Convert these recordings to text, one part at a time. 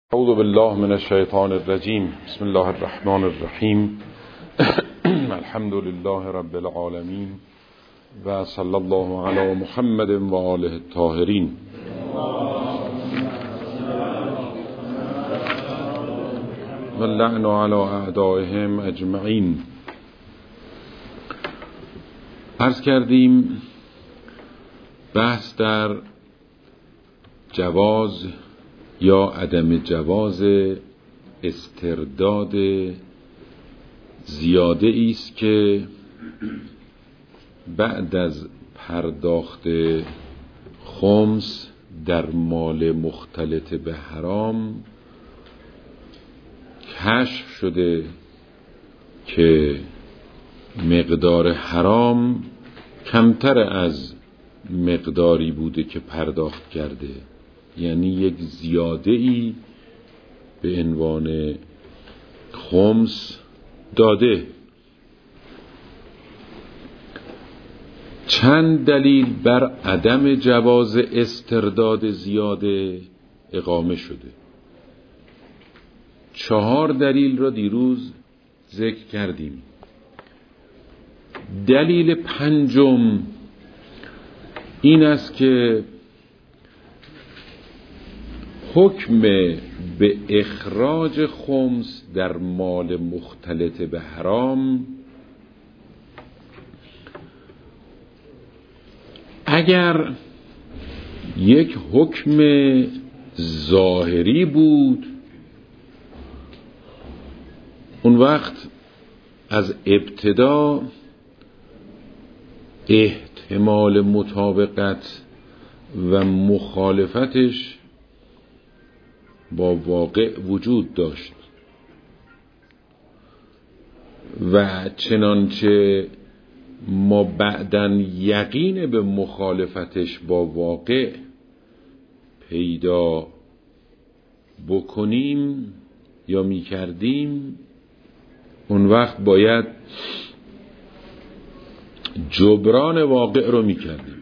اعوذ بالله من الشیطان الرجیم. بسم الله الرحمن الرحیم. الحمد لله رب العالمین و صلی الله علی محمد و آله الطاهرین. و اللعن علی اعدائهم اجمعین. عرض کردیم بحث در جواز یا عدم جواز استرداد زیاده است که بعد از پرداخت خمس در مال مختلط به حرام کشف شده که مقدار حرام کمتر از مقداری بوده که پرداخت کرده، یعنی یک زیاده ای به عنوان خمس داده. چند دلیل بر عدم جواز استرداد زیاده اقامه شده. 4 دلیل را دیروز ذکر کردیم. دلیل پنجم این است که حکم به اخراج خمس در مال مختلط به حرام اگر یک حکم ظاهری بود، اون وقت از ابتدا احتمال مطابقت و مخالفتش با واقع وجود داشت و چنانچه ما بعداً یقین به مخالفتش با واقع پیدا بکنیم یا میکردیم، اون وقت باید جبران واقع رو میکردیم.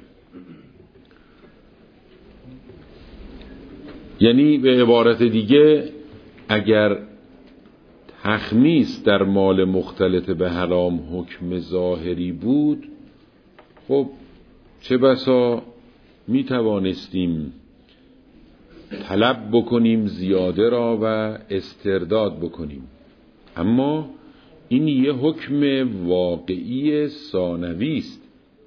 یعنی به عبارت دیگه اگر تخمیس در مال مختلط به حرام حکم ظاهری بود، خب چه بسا می توانستیم طلب بکنیم زیاده را و استرداد بکنیم، اما این یه حکم واقعی ثانوی است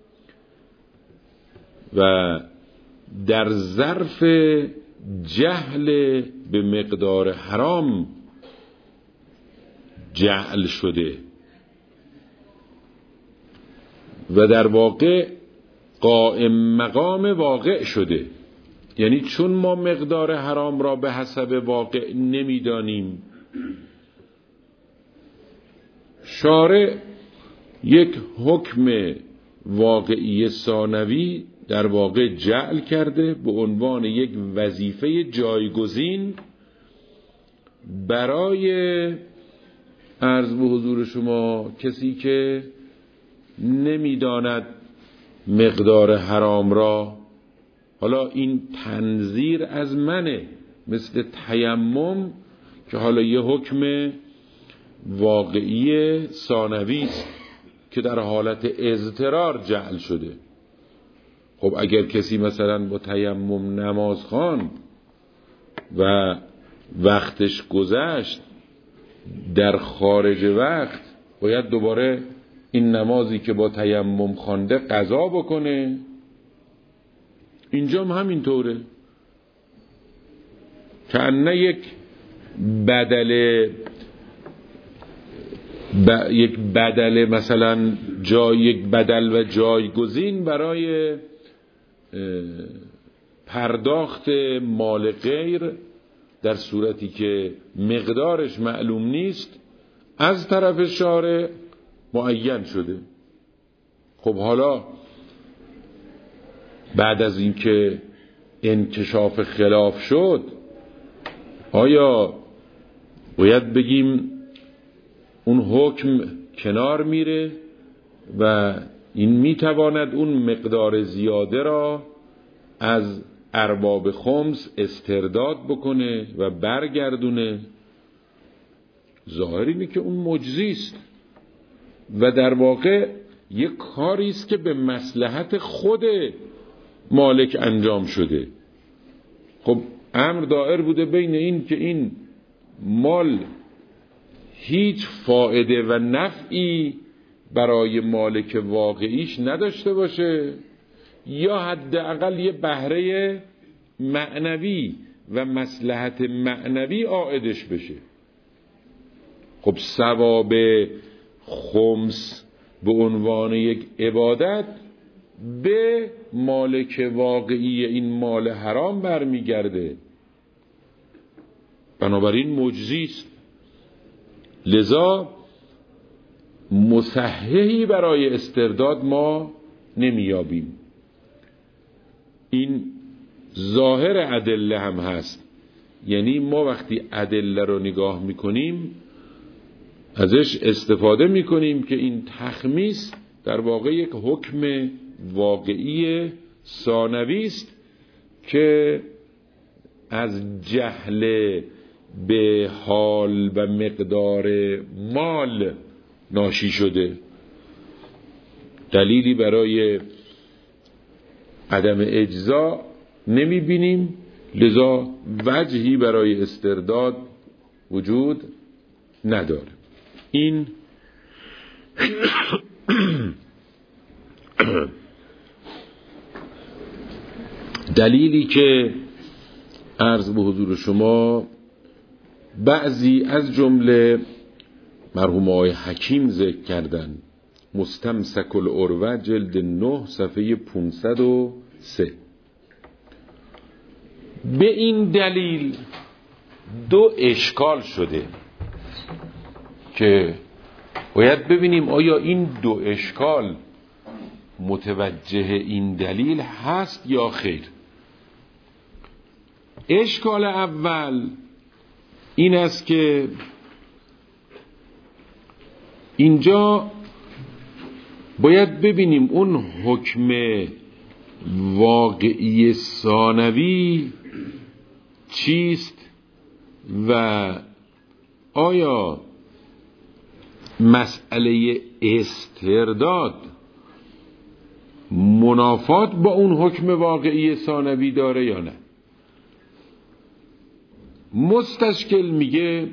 و در ظرف جهل به مقدار حرام جعل شده و در واقع قائم مقام واقع شده. یعنی چون ما مقدار حرام را به حسب واقع نمیدانیم، شارع یک حکم واقعی ثانوی در واقع جعل کرده به عنوان یک وظیفه جایگزین برای عرض به حضور شما کسی که نمیداند مقدار حرام را. حالا این تنظیر از منه، مثل تیمم که حالا یه حکم واقعی ثانوی است که در حالت اضطرار جعل شده. خب اگر کسی مثلا با تیمم نماز خواند و وقتش گذشت در خارج وقت، باید دوباره این نمازی که با تیمم خوانده قضا بکنه. اینجا هم همینطوره، کأنه یک بدل مثلا یک بدل و جایگزین برای پرداخت مال غیر در صورتی که مقدارش معلوم نیست از طرف شارع معین شده. خب حالا بعد از اینکه انکشاف خلاف شد، آیا باید بگیم اون حکم کنار میره و این میتواند اون مقدار زیاده را از ارباب خمس استرداد بکنه و برگردونه، ظاهر اینه که اون مجزی است و در واقع یک کاری است که به مصلحت خود مالک انجام شده. خب امر دائر بوده بین این که این مال هیچ فایده و نفعی برای مالک واقعیش نداشته باشه یا حداقل یه بهره معنوی و مصلحت معنوی عائدش بشه. خب ثواب خمس به عنوان یک عبادت به مالک واقعی این مال حرام برمیگرده، بنابراین مجزی است. لذا مصححی برای استرداد ما نمیابیم. این ظاهر ادله هم هست، یعنی ما وقتی ادله رو نگاه میکنیم ازش استفاده میکنیم که این تخمیس در واقع یک حکم واقعی ثانوی است که از جهل به حال و مقدار مال ناشی شده. دلیلی برای عدم اجزا نمی بینیم، لذا وجهی برای استرداد وجود نداره. این دلیلی که عرض به حضور شما بعضی از جمله مرحوم آقای حکیم ذکر کردن، مستمسک العروه جلد 9 صفحه 503. به این دلیل دو اشکال شده که باید ببینیم آیا این دو اشکال متوجه این دلیل هست یا خیر. اشکال اول این است که اینجا باید ببینیم اون حکم واقعی ثانوی چیست و آیا مسئله استرداد منافات با اون حکم واقعی ثانوی داره یا نه. مستشکل میگه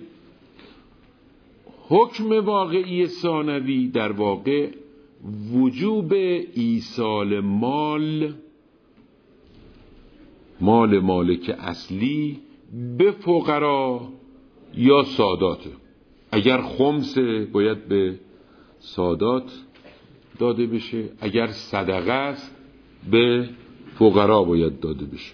حکم واقعی ثانوی در واقع وجوب ایصال مال مالک اصلی به فقرا یا ساداته. اگر خمسه باید به سادات داده بشه، اگر صدقه است به فقرا باید داده بشه.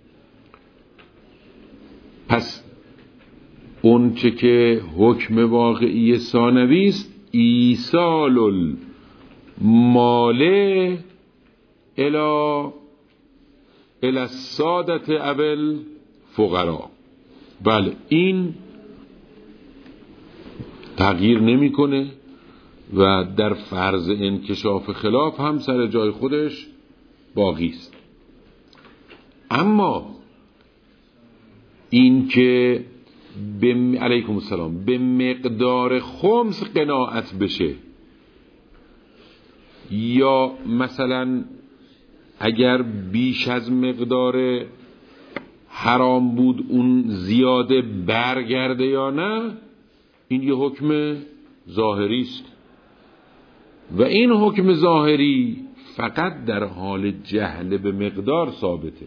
پس اون چه که حکم واقعی ثانوی است ایصال المال الی السادة اول فقرا. بله این تغییر نمیکنه و در فرض انکشاف خلاف هم سر جای خودش باقی است. اما این که علیکم السلام به مقدار خمس قناعت بشه یا مثلا اگر بیش از مقدار حرام بود اون زیاده برگرده یا نه، این یه حکم ظاهری است و این حکم ظاهری فقط در حال جهل به مقدار ثابته.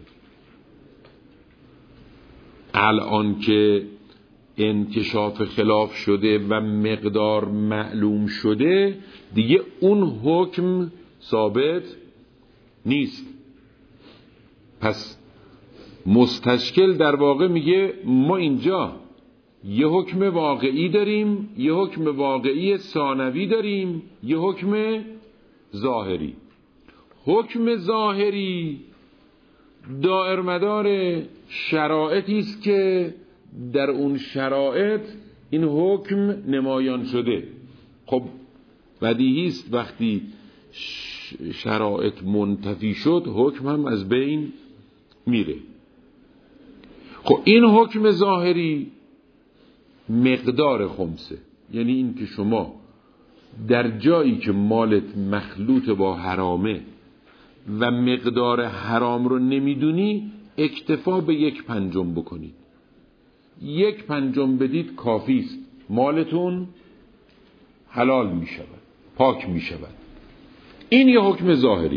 الان که انکشاف خلاف شده و مقدار معلوم شده دیگه اون حکم ثابت نیست. پس مستشکل در واقع میگه ما اینجا یه حکم واقعی داریم، یه حکم واقعی ثانوی داریم، یه حکم ظاهری. حکم ظاهری دائر مدار شرایطی است که در اون شرایط این حکم نمایان شده. خب بدیهی است وقتی شرایط منتفی شد حکم هم از بین میره. خب این حکم ظاهری مقدار خمسه، یعنی این که شما در جایی که مالت مخلوط با حرامه و مقدار حرام رو نمیدونی اکتفا به 1/5 بکنید. 1/5 بدید کافی است، مالتون حلال می شود، پاک می شود. این یه حکم ظاهری.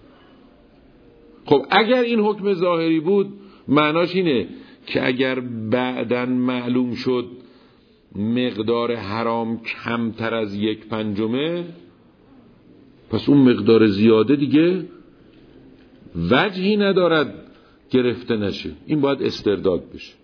خب اگر این حکم ظاهری بود معناش اینه که اگر بعداً معلوم شد مقدار حرام کمتر از 1/5 پس اون مقدار زیاده دیگه وجهی ندارد گرفته نشه، این باید استرداد بشه.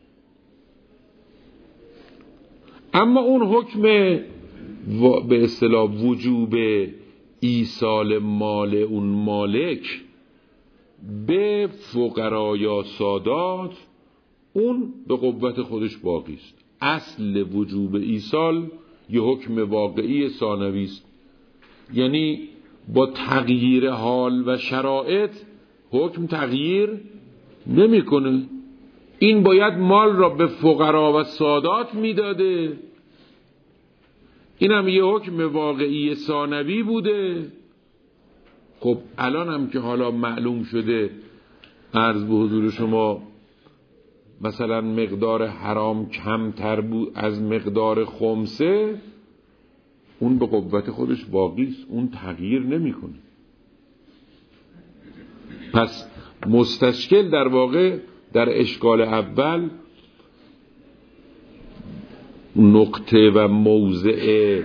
اما اون حکم به اصطلاح وجوب ایصال مال اون مالک به فقرا یا سادات، اون به قوت خودش باقی است. اصل وجوب ایصال یه حکم واقعی ثانوی است، یعنی با تغییر حال و شرایط حکم تغییر نمیکنه. این باید مال را به فقرا و سادات میداده، این هم یه حکم واقعی ثانوی بوده. خب الان هم که حالا معلوم شده عرض به حضور شما مثلا مقدار حرام کمتر بود از مقدار خمسه، اون به قوت خودش باقی است، اون تغییر نمیکنه. پس مستشکل در واقع در اشکال اول نقطه و موضع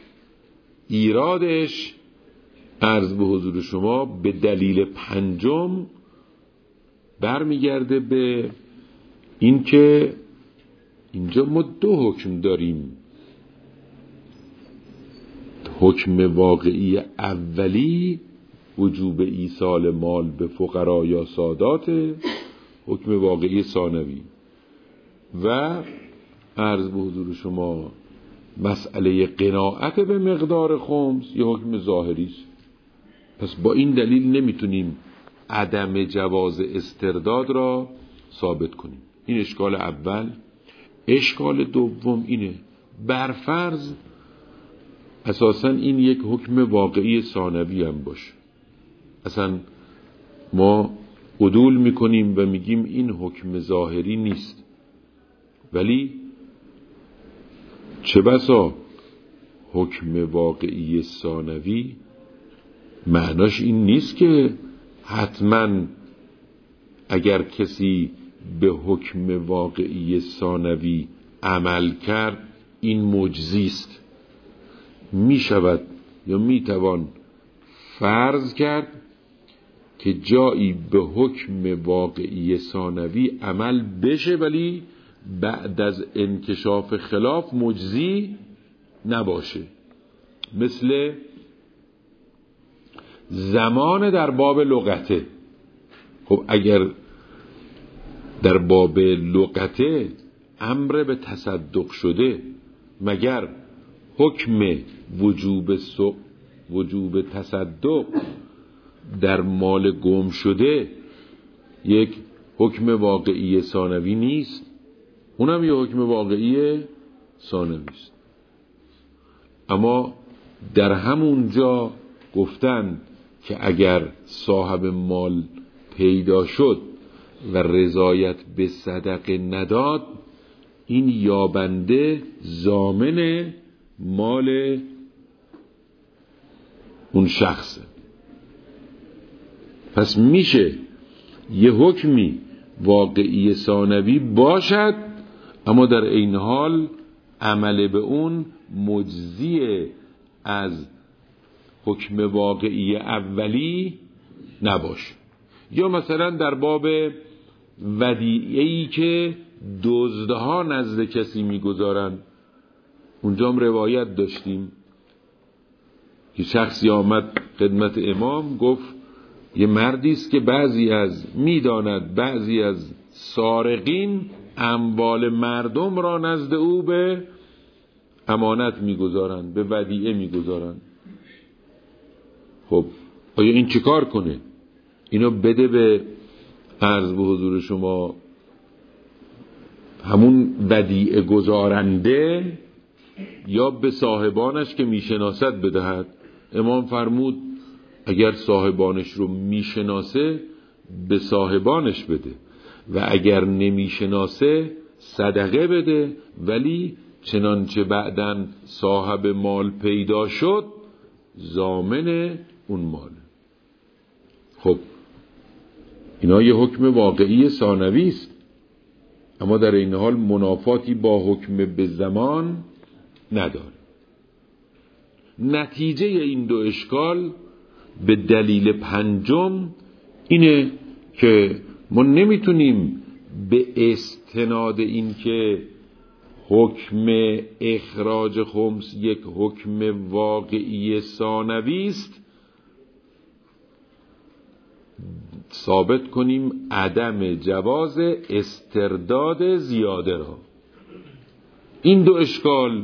ایرادش عرض به حضور شما به دلیل 5 برمیگرده به این که اینجا ما 2 حکم داریم. حکم واقعی اولی وجوب ایصال مال به فقرا یا سادات، حکم واقعی ثانوی، و عرض به حضور شما مسئله قناعت به مقدار خمس یه حکم ظاهری است. پس با این دلیل نمیتونیم عدم جواز استرداد را ثابت کنیم. این اشکال اول. اشکال دوم اینه، برفرض اساساً این یک حکم واقعی ثانوی هم باشه، اصلا ما عدول میکنیم و میگیم این حکم ظاهری نیست، ولی چه بسا حکم واقعی ثانوی معناش این نیست که حتما اگر کسی به حکم واقعی ثانوی عمل کرد این مجزی است. می شود یا می توان فرض کرد که جایی به حکم واقعی ثانوی عمل بشه ولی بعد از انکشاف خلاف مجزی نباشه، مثل زمان در باب لغته. خب اگر در باب لغته امر به تصدق شده، مگر حکم وجوب تصدق در مال گم شده یک حکم واقعی ثانوی نیست؟ اونم یه حکم واقعی ثانوی است. اما در همون جا گفتن که اگر صاحب مال پیدا شد و رضایت به صدقه نداد، این یابنده ضامن مال اون شخصه. پس میشه یه حکمی واقعی ثانوی باشد اما در این حال عمل به اون مجزی از حکم واقعی اولی نباشه. یا مثلا در باب ودیعه‌ای که دزدها نزد کسی میگذارن، اونجا هم روایت داشتیم که شخصی آمد خدمت امام گفت یه مردی است که میداند بعضی از سارقین اموال مردم را نزد او به امانت میگذارن، به ودیعه میگذارن. خب آیا این چه کار کنه؟ اینو بده به عرض به حضور شما همون ودیعه گزارنده یا به صاحبانش که میشناسد بدهد. امام فرمود اگر صاحبانش رو میشناسه به صاحبانش بده و اگر نمیشناسه صدقه بده، ولی چنانچه بعداً صاحب مال پیدا شد ضامن اون مال. خب اینا یه حکم واقعی ثانوی است، اما در این حال منافاتی با حکم به زمان نداره. نتیجه این دو اشکال به دلیل پنجم اینه که ما نمیتونیم به استناد این که حکم اخراج خمس یک حکم واقعی ثانوی است ثابت کنیم عدم جواز استرداد زیاده را. این دو اشکال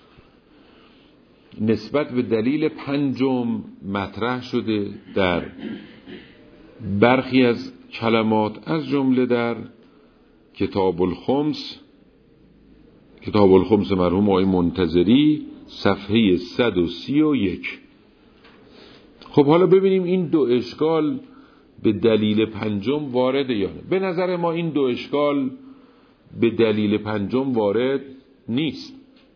نسبت به دلیل پنجم مطرح شده در برخی از کلمات، از جمله در کتاب الخمس مرحوم آقای منتظری صفحه 131. خب حالا ببینیم این دو اشکال به دلیل پنجم وارد یا نه. به نظر ما این دو اشکال به دلیل پنجم وارد نیست.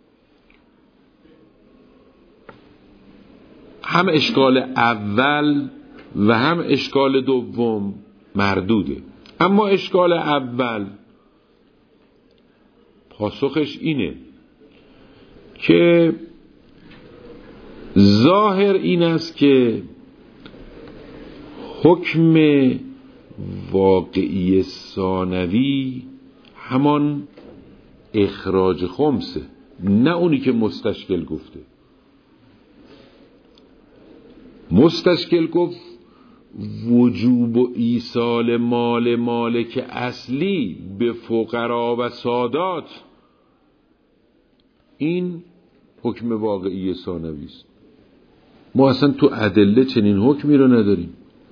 هم اشکال اول و هم اشکال دوم مردوده. اما اشکال اول پاسخش اینه که ظاهر این است که حکم واقعی ثانوی همان اخراج خمسه، نه اونی که مستشکل گفته. مستشکل گفت وجوب و ایصال مال مالک اصلی به فقرا و سادات، این حکم واقعی ثانوی است. ما اصلا تو ادله چنین حکمی رو نداریم.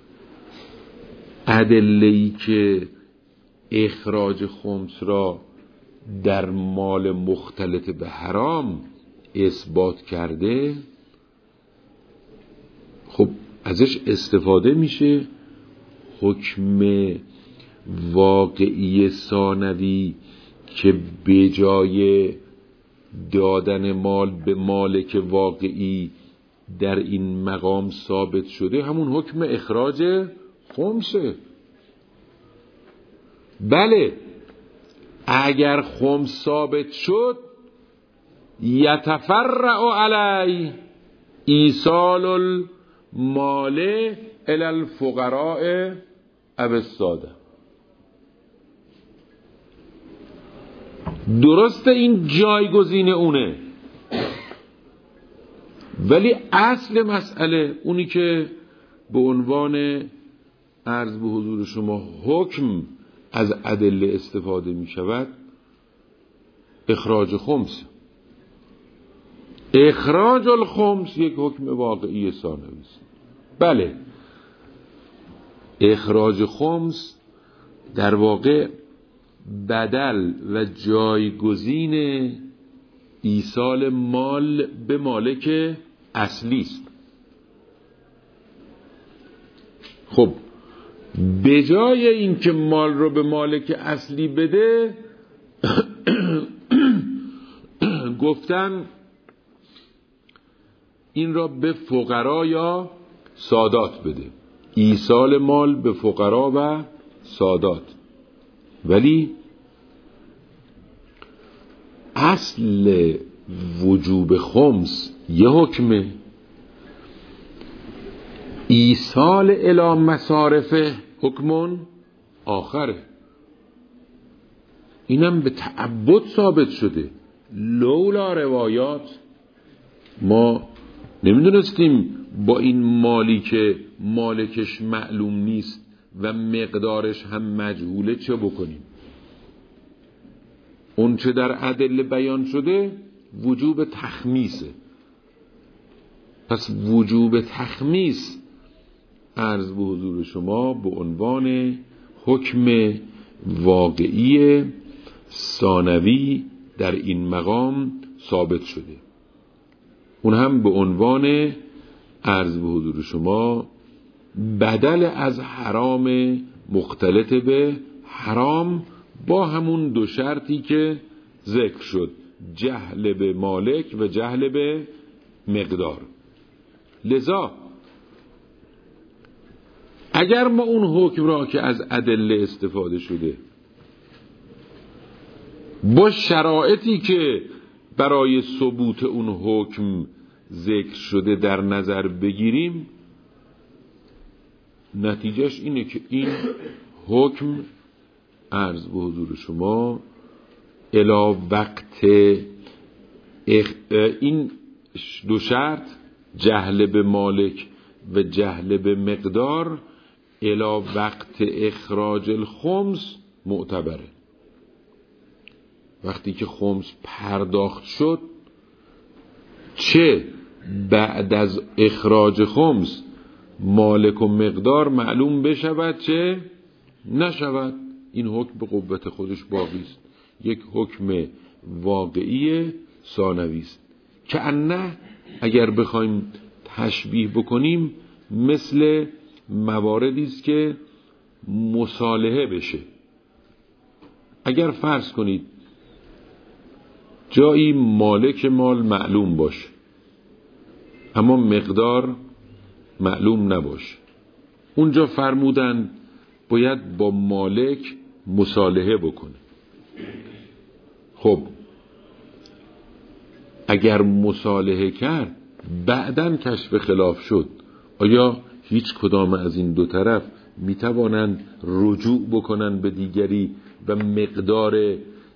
ادله‌ای که اخراج خمس را در مال مختلط به حرام اثبات کرده، خب ازش استفاده میشه. حکم واقعی ثانوی که به جای دادن مال به مالک واقعی در این مقام ثابت شده، همون حکم اخراج خمسه. بله، اگر خمس ثابت شد یتفرع علی ایصال المال الی الفقراء او الساده. درسته این جایگزین اونه، ولی اصل مسئله اونی که به عنوان عرض به حضور شما حکم از ادله استفاده می شود اخراج خمس. اخراج الخمس یک حکم واقعی ثانوی است. بله، اخراج خمس در واقع بدل و جایگزین ایصال مال به مالک اصلی است. خب به جای اینکه مال رو به مالک اصلی بده گفتن این را به فقرا یا سادات بده، ایصال مال به فقرا و سادات. ولی اصل وجوب خمس یه حکمه، ایصال الی مصارف حکمون آخره. اینم به تعبد ثابت شده. لولا روایات ما نمیدونستیم با این مالی که مالکش معلوم نیست و مقدارش هم مجهوله چه بکنیم. اون چه در ادله بیان شده وجوب تخمیسه. پس وجوب تخمیس عرض به حضور شما به عنوان حکم واقعی ثانوی در این مقام ثابت شده، اون هم به عنوان عرض به حضور شما بدل از حرام مختلط به حرام با همون دو شرطی که ذکر شد، جهل به مالک و جهل به مقدار. لذا اگر ما اون حکم را که از ادله استفاده شده با شرایطی که برای ثبوت اون حکم ذکر شده در نظر بگیریم، نتیجهش اینه که این حکم عرض به حضور شما الی وقت این دو شرط، جهل به مالک و جهل به مقدار، الی وقت اخراج الخمس معتبره. وقتی که خمس پرداخت شد، چه بعد از اخراج خمس مالک و مقدار معلوم بشود چه نشود، این حکم به قوت خودش باقی است، یک حکم واقعی ثانوی است که انه اگر بخوایم تشبیه بکنیم مثل مواردی است که مصالحه بشه. اگر فرض کنید جایی مالک مال معلوم باشه اما مقدار معلوم نباشه، اونجا فرمودن باید با مالک مصالحه بکنه. خب اگر مصالحه کرد بعداً کشف خلاف شد، آیا هیچ کدام از این دو طرف میتوانند رجوع بکنن به دیگری و مقدار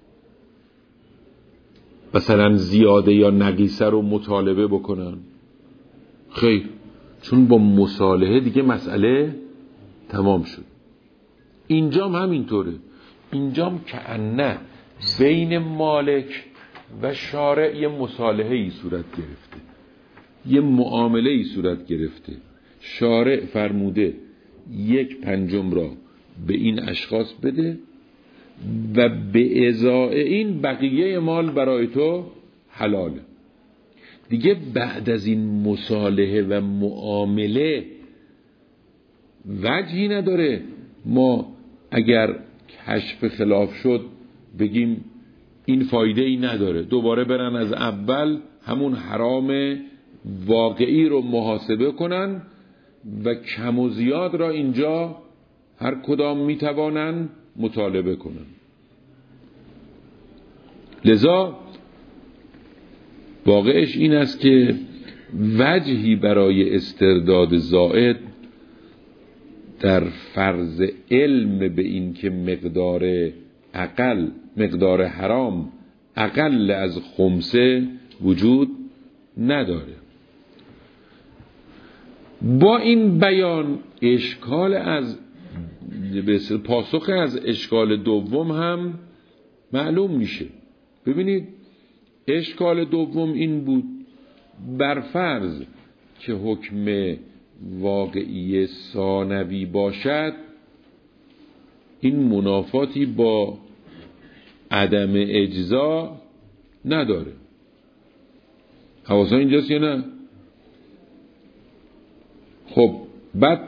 مثلا زیاده یا نقیصه رو مطالبه بکنن؟ خیر، چون با مصالحه دیگه مسئله تمام شد. اینجام همینطوره، اینجام که انه بین مالک و شارع یه مصالحه‌ای صورت گرفته، یه معامله‌ای صورت گرفته. شارع فرموده 1/5 را به این اشخاص بده و به ازای این بقیه مال برای تو حلاله. دیگه بعد از این مصالحه و معامله وجهی نداره ما اگر کشف خلاف شد بگیم این فایده ای نداره، دوباره برن از اول همون حرام واقعی رو محاسبه کنن و کم و زیاد را اینجا هر کدام میتوانن مطالبه کنن. لذا واقعش این است که وجهی برای استرداد زائد در فرض علم به این که مقدار حرام اقل از خمسه وجود نداره. با این بیان اشکال از پاسخ از اشکال دوم هم معلوم میشه. ببینید اشکال دوم این بود، بر فرض که حکم واقعی ثانوی باشد این منافاتی با عدم اجزا نداره. حواسا اینجاست یا نه؟ خب بعد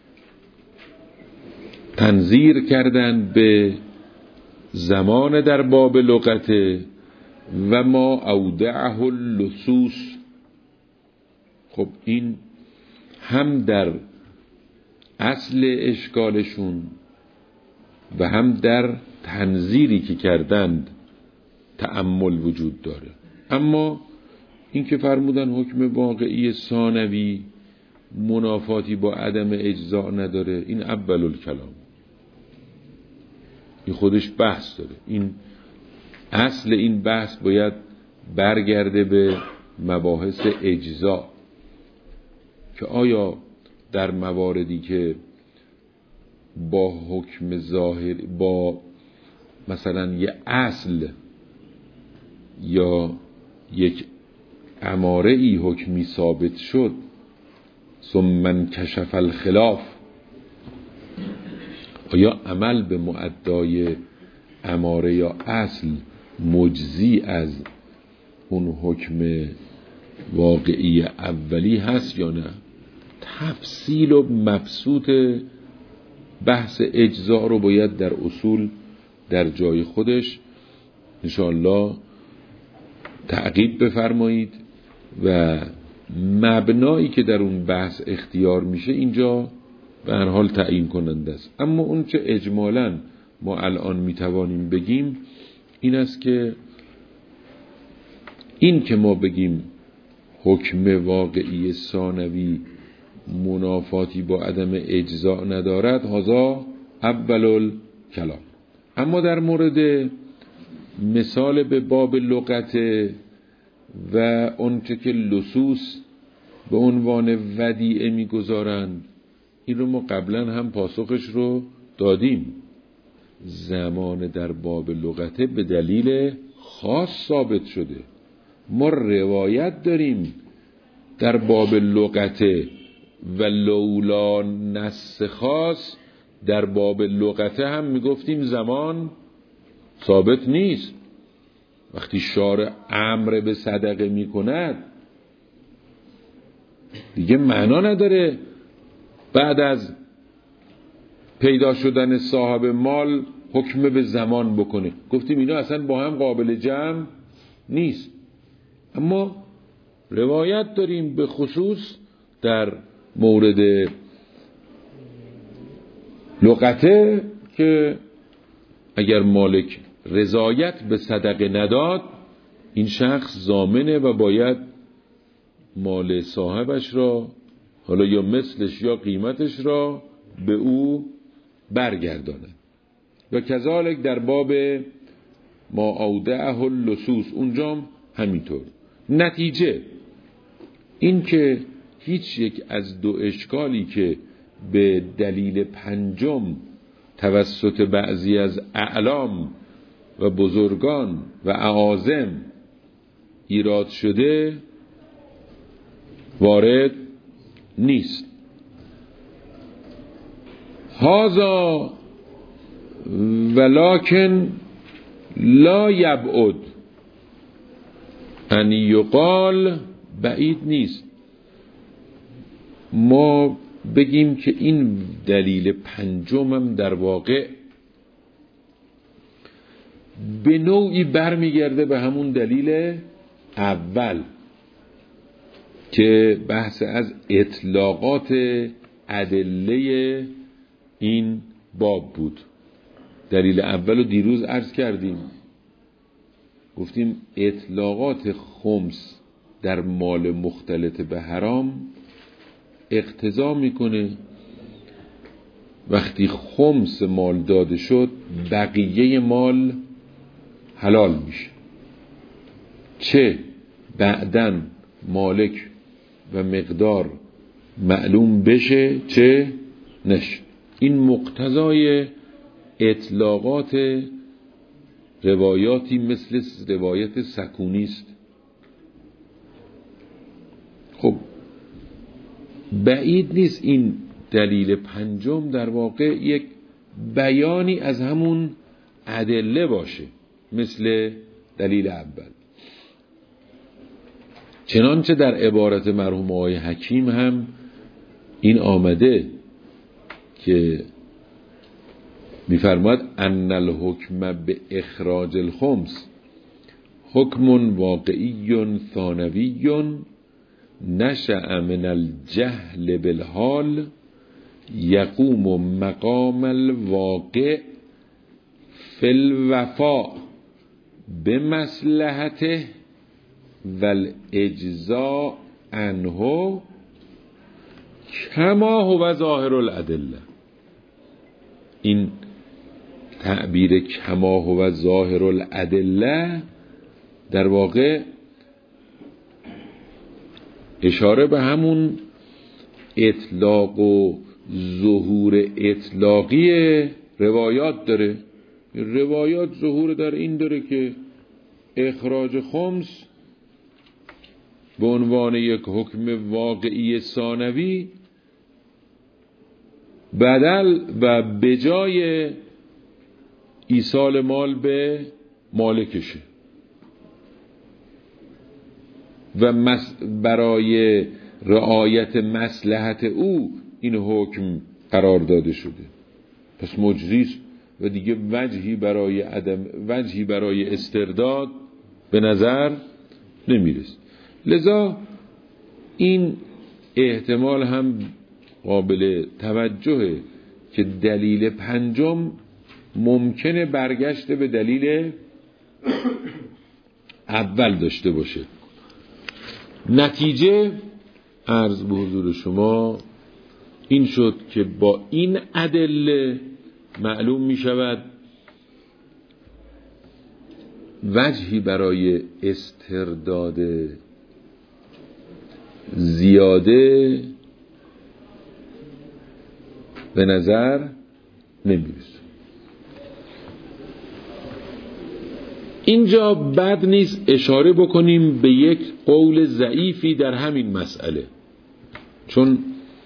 تنظیر کردن به زمان در باب لغت و ما اودعه اللصوص. خب این هم در اصل اشکالشون و هم در تنظیری که کردند تأمل وجود داره. اما این که فرمودن حکم واقعی ثانوی منافاتی با عدم اجزا نداره، این اول الکلام، این خودش بحث داره. این اصل این بحث باید برگرده به مباحث اجزا که آیا در مواردی که با حکم ظاهر با مثلا یه اصل یا یک اماره‌ای حکمی ثابت شد ثم کشف الخلاف، آیا عمل به معدای اماره یا اصل مجزی از اون حکم واقعی اولی هست یا نه؟ تفصیل و مبسوط بحث اجزا رو باید در اصول در جای خودش انشاءالله تعقیب بفرمایید و مبنایی که در اون بحث اختیار میشه اینجا به هر حال تعیین کننده است. اما اون چه اجمالاً ما الان میتوانیم بگیم این است که این که ما بگیم حکم واقعی ثانوی منافاتی با عدم اجزا ندارد، هذا اول الکلام. اما در مورد مثال به باب لغت و اونچه که لصوص به عنوان ودیعه میگذارند، این رو ما قبلا هم پاسخش رو دادیم. زمان در باب لغته به دلیل خاص ثابت شده. ما روایت داریم در باب لغته و لولا نص خاص در باب لغته هم میگفتیم زمان ثابت نیست. وقتی شارع امر به صدقه میکند دیگه معنا نداره بعد از پیدا شدن صاحب مال حکم به زمان بکنه. گفتیم اینا اصلا با هم قابل جمع نیست. اما روایت داریم به خصوص در مورد لغته که اگر مالک رضایت به صدقه نداد این شخص ضامنه و باید مال صاحبش را حالا یا مثلش یا قیمتش را به او برگردانه. و کذالک در باب ما اودعه اللصوص اونجا همینطور. نتیجه این که هیچ یک از دو اشکالی که به دلیل پنجم توسط بعضی از اعلام و بزرگان و اعاظم ایراد شده وارد نیست. هذا ولکن لا یبعد ان یقال، بعید نیست ما بگیم که این دلیل پنجمم در واقع به نوعی برمیگرده به همون دلیل اول که بحث از اطلاقات ادله این باب بود. دلیل اول رو دیروز عرض کردیم، گفتیم اطلاقات خمس در مال مختلط به حرام اقتضا میکنه وقتی خمس مال داده شد بقیه مال حلال میشه، چه بعداً مالک و مقدار معلوم بشه چه نشه. این مقتضای اطلاقات روایاتی مثل روایت سکونی است. خب بعید نیست این دلیل پنجم در واقع یک بیانی از همون ادله باشه مثل دلیل اول. چنانچه در عبارت مرحوم آقای حکیم هم این آمده که می‌فرماد ان الحکم به اخراج الخمس حکم واقعی ثانوی نشأ من الجهل بالحال یقوم مقام الواقع فی الوفاء بمصلحته والاجزاء عنه کما هو ظاهر الادله. این تعبیر کما هو ظاهر الادله در واقع اشاره به همون اطلاق و ظهور اطلاقی روایات داره. روایات ظهور در این داره که اخراج خمس به عنوان یک حکم واقعی ثانوی بدل و بجای ایصال مال به مالکشه و برای رعایت مصلحت او این حکم قرار داده شده. پس مجریست و دیگه وجهی برای استرداد به نظر نمیرسه. لذا این احتمال هم قابل توجهه که دلیل پنجم ممکنه برگشت به دلیل اول داشته باشه. نتیجه عرض به حضور شما این شد که با این ادله معلوم می شود وجهی برای استرداد زیاده به نظر نمیرسه. اینجا بد نیست اشاره بکنیم به یک قول ضعیفی در همین مسئله، چون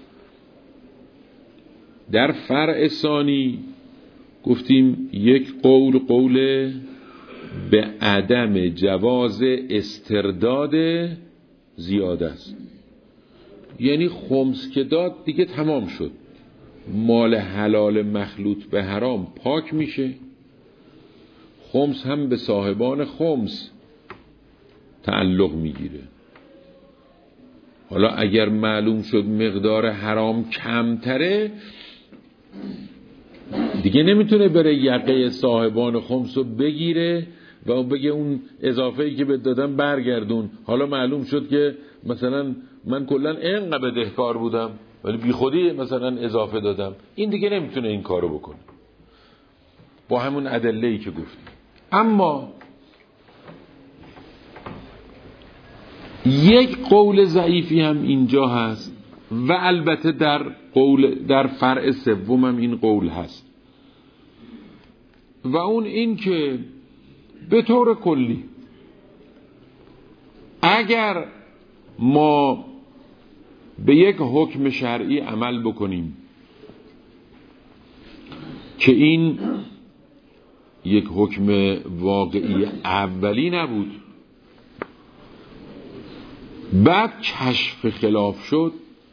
در فرع ثانی گفتیم یک قول به عدم جواز استرداد زیاده است. یعنی خمس که داد دیگه تمام شد، مال حلال مخلوط به حرام پاک میشه، خمس هم به صاحبان خمس تعلق میگیره. حالا اگر معلوم شد مقدار حرام کمتره دیگه نمیتونه بره یقه صاحبان خمس رو بگیره و بگه اون اضافه‌ای که بهت دادم برگردون. حالا معلوم شد که مثلا من کلا اینقدر بدهکار بودم ولی بی خودی مثلا اضافه دادم. این دیگه نمیتونه این کارو بکنه با همون ادله‌ای که گفتیم. اما یک قول ضعیفی هم اینجا هست و البته در فرع سوم هم این قول هست و اون این که به طور کلی اگر ما به یک حکم شرعی عمل بکنیم که این یک حکم واقعی اولی نبود، بعد کشف خلاف شد،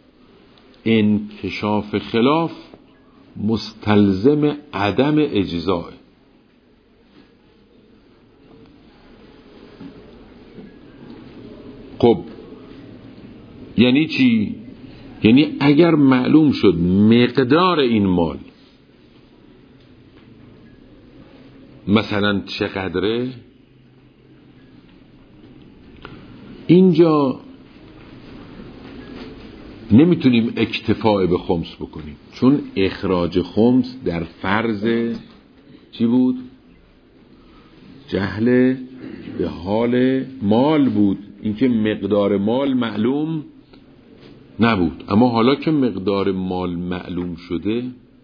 انکشاف خلاف مستلزم عدم اجزاء. خب یعنی چی؟ یعنی اگر معلوم شد مقدار این مال مثلا چقدره، اینجا نمیتونیم اکتفاء به خمس بکنیم، چون اخراج خمس در فرض چی بود؟ جهل به حال مال بود، اینکه مقدار مال معلوم نبود. اما حالا که مقدار مال معلوم شده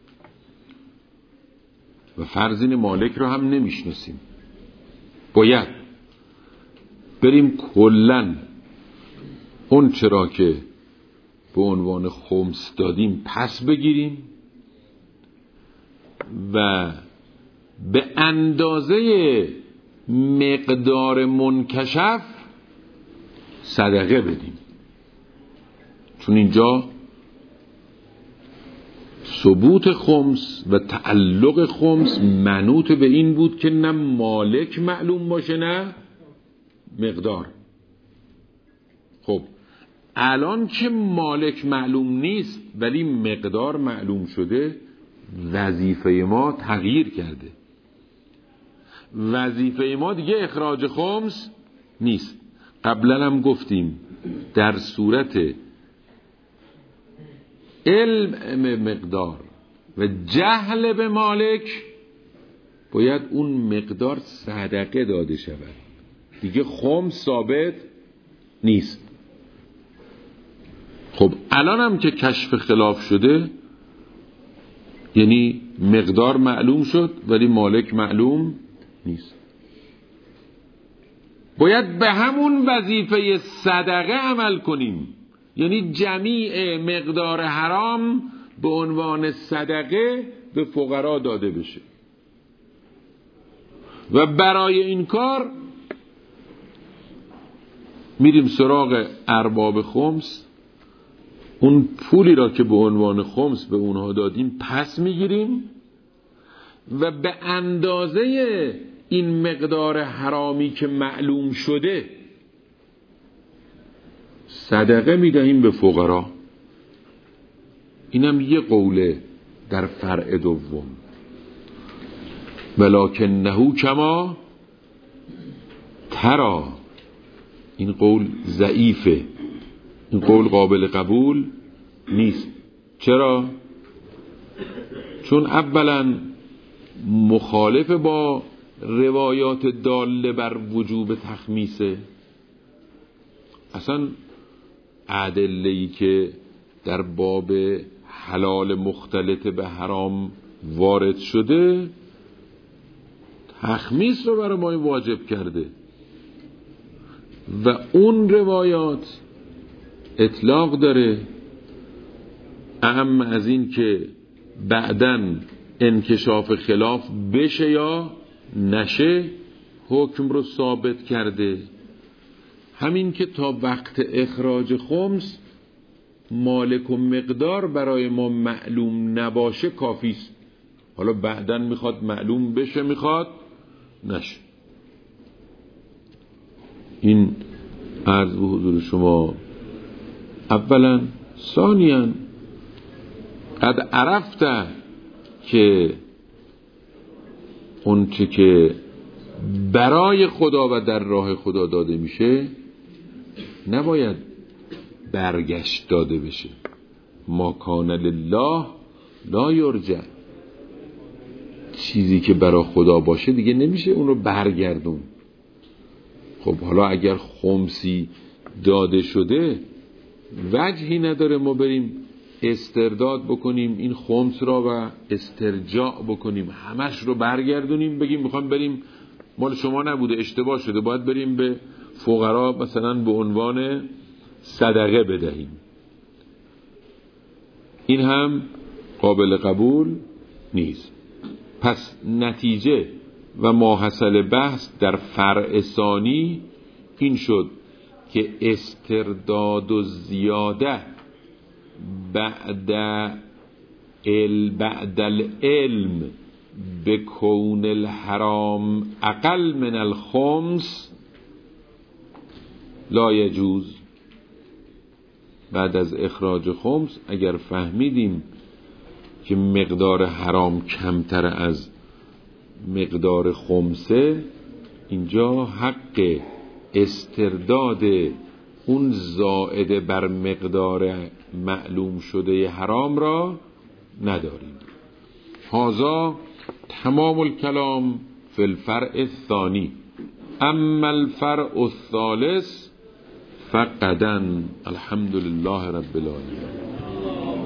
و فرضین مالک رو هم نمیشناسیم، باید بریم کلن اون چرا که به عنوان خمس دادیم پس بگیریم و به اندازه مقدار منکشف صدقه بدیم، چون اینجا ثبوت خمس و تعلق خمس منوط به این بود که نه مالک معلوم باشه نه مقدار. خب الان که مالک معلوم نیست ولی مقدار معلوم شده، وظیفه ما تغییر کرده. وظیفه ما دیگه اخراج خمس نیست. قبلا هم گفتیم در صورت علم مقدار و جهل به مالک باید اون مقدار صدقه داده شود، دیگه خمس ثابت نیست. خب الان هم که کشف خلاف شده، یعنی مقدار معلوم شد ولی مالک معلوم نیست، باید به همون وظیفه صدقه عمل کنیم. یعنی جمیع مقدار حرام به عنوان صدقه به فقرا داده بشه. و برای این کار میریم سراغ ارباب خمس، اون پولی را که به عنوان خمس به اونها دادیم پس میگیریم و به اندازه این مقدار حرامی که معلوم شده صدقه میدهیم به فقرا. اینم یه قوله در فرع دوم. ولکنه کما ترى، این قول ضعیفه، این قول قابل قبول نیست. چرا؟ چون اولا مخالف با روایات داله بر وجوب تخمیسه. اصلا ادله‌ای که در باب حلال مختلط به حرام وارد شده تخمیس رو برای ما واجب کرده و اون روایات اطلاق داره، اهم از این که بعدن انکشاف خلاف بشه یا نشه حکم رو ثابت کرده. همین که تا وقت اخراج خمس مالک و مقدار برای ما معلوم نباشه کافیست. حالا بعدن میخواد معلوم بشه میخواد نشه. این عرض به حضور شما اولا. ثانیاً قد عرفته که اون چه که برای خدا و در راه خدا داده میشه نباید برگشت داده بشه. ما کان لله لا یرجع، چیزی که برای خدا باشه دیگه نمیشه اون رو برگردون. خب حالا اگر خمسی داده شده وجهی نداره ما بریم استرداد بکنیم این خمس را و استرجاع بکنیم، همش رو برگردونیم بگیم میخوام بریم مال شما نبوده اشتباه شده باید بریم به فقرا مثلا به عنوان صدقه بدهیم. این هم قابل قبول نیست. پس نتیجه و ماحصل بحث در فرع ثانی این شد که استرداد و زیاده بعد العلم به کون الحرام اقل من الخمس لا یجوز. بعد از اخراج خمس اگر فهمیدیم که مقدار حرام کمتر از مقدار خمسه، اینجا حق استرداد اون زائده بر مقدار معلوم شده حرام را نداریم. هذا تمام الکلام فی الفرع الثانی. اما الفرع الثالث فقداً الحمد لله رب العالمین.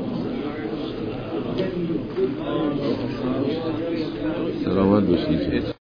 سلامت باشید.